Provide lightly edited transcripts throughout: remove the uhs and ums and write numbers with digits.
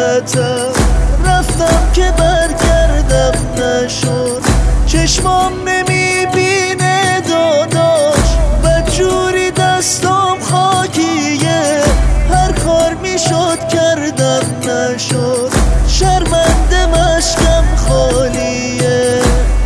شرمنده‌تم. رفتم که برگردم نشد، چشمام نمیبینه داداش، بدجوری دستام خاکیه، هر کار میشد کردم نشد، شرمنده مشکم خالیه.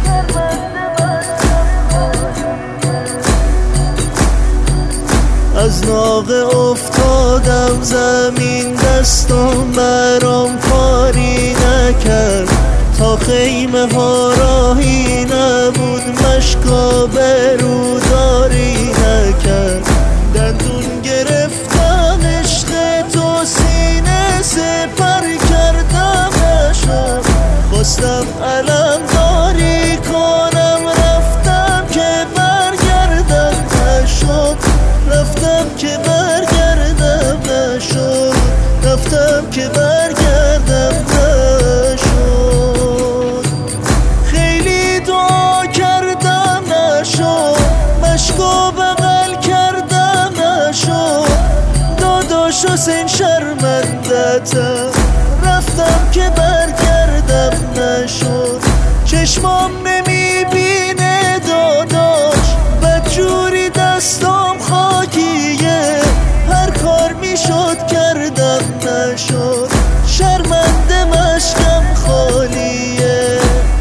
از ناقه افتادم زمین، دستم برام کاری نکرد، تا خیمه ها راهی نبود، مشکا بروداری نکرد. دندون گرفتم عشق تو، سینه سپر کردم نشد، خواستم علم داری کنم، رفتم که برگردم نشد، رفتم که برگردم نشد، رفتم که برگردم نشد. خیلی دعا کردم نشد، مشکو بغل کردم نشد، داداش حسین شرمنده‌تم. رفتم که برگردم نشد، چشمام نمیبینه داداش، بدجوری دستام خاکیه، هر کار میشد کردم نشد، شرمنده مشکم خالیه.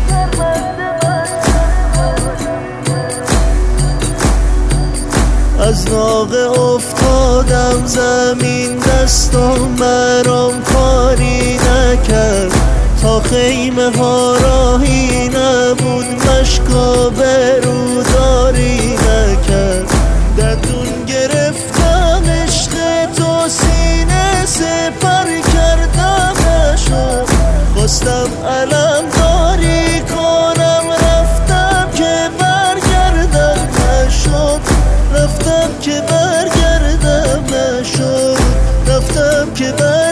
از ناقه افتادم زمین، دستم برام کاری نکرد، تا خیمه ها راهی نبود، مشکا بروداری نکرد. دندون گرفتم عشق تو، سینه سپر کردم نشد، خواستم علم داری کنم، رفتم که برگردم نشد، رفتم که برگردم نشد، رفتم که برگردم